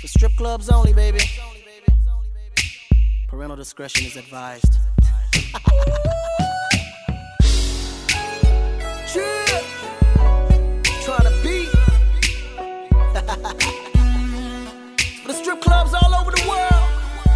For strip clubs only, baby. Parental discretion is advised. Chill. Trying to beat. For the strip clubs all over the world.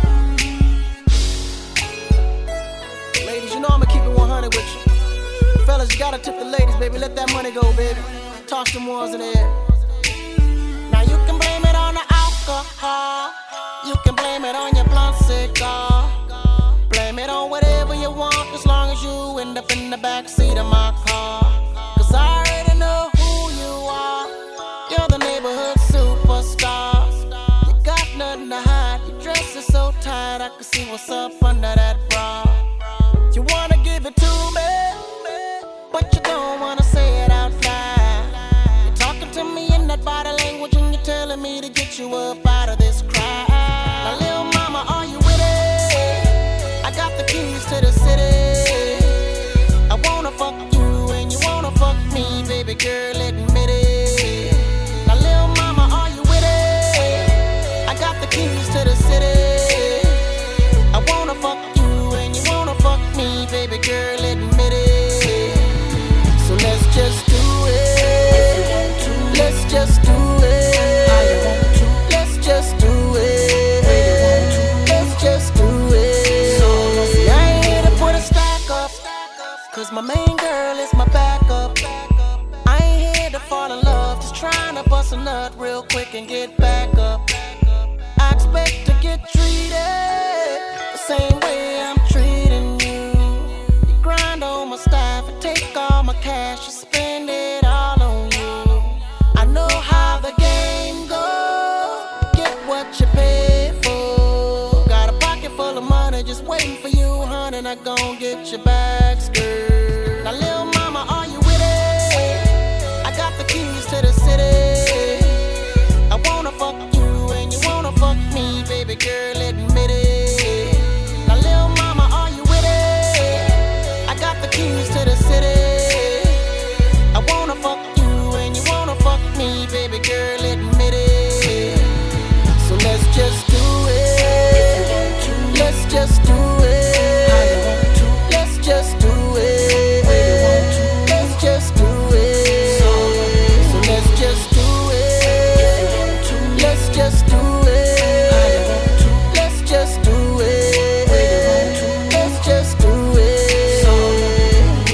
Ladies, you know I'ma keep it 100 with you. Fellas, you gotta tip the ladies, baby. Let that money go, baby. Toss them ones in the air. Now you can blame it on the alcohol. You can blame it on your blunt cigar. Blame it on whatever you want, as long as you end up in the backseat of my car. Cause I already know who you are. You're the neighborhood superstar. You got nothing to hide. Your dress is so tight, I can see what's up under that bra. You wanna give it to me, but you don't wanna say it out loud. You're talking to me in that body language, and you're telling me to get you up out of this crowd. Now, little mama, are you with it? I got the keys to the city. I wanna fuck you and you wanna fuck me, baby girl, admit it. Now, little mama, are you with it? I got the keys to the city. I wanna fuck you and you wanna fuck me, baby girl, admit it. So let's just do it. Let's just do it. Let's just do it. Let's just do it. See, I ain't here to put a stack up, cause my main girl is my backup. I ain't here to fall in love, just trying to bust a nut real quick and get back up. I expect to get treated the same way I'm treating you. You grind on my staff and take all my cash and spend it all on you. I know how the game goes. Get what you pay for. Got a pocket full of money just waiting for you, honey. Not gon' get your back skirt. Now, little mama, are you with it? I got the keys to the city. I wanna fuck you and you wanna fuck me, baby girl, admit it. Now, little mama, are you with it? I got the keys to the city. I wanna fuck you and you wanna fuck me, baby girl, admit it. So let's just do it. Let's just do it. Let's just do it. Let's just do it. So let's just do it. Let's just do it. Let's just do it. Let's just do it.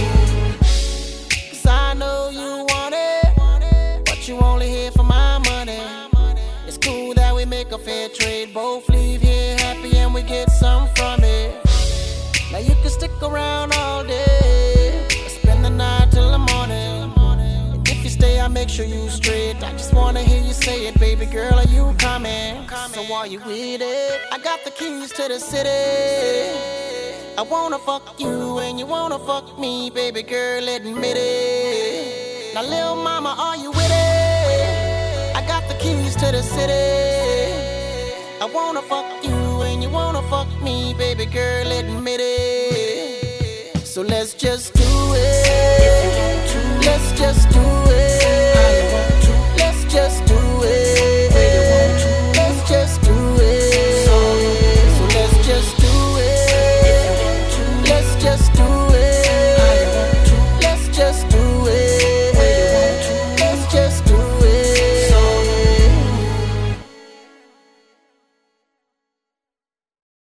Cause I know you want it, but you only here for my money. It's cool that we make a fair trade, both leave here happy and we get some from it. Now you can stick around all day, or spend the night till the morning. And if you stay, I'll make sure you straight. I just wanna hear you say it, baby girl, are you coming? So are you with it? I got the keys to the city. I wanna fuck you and you wanna fuck me, baby girl, admit it. Now, little mama, are you with it? I got the keys to the city. I wanna fuck you and you wanna fuck me, baby girl, admit it. So let's just do it. Let's just do it.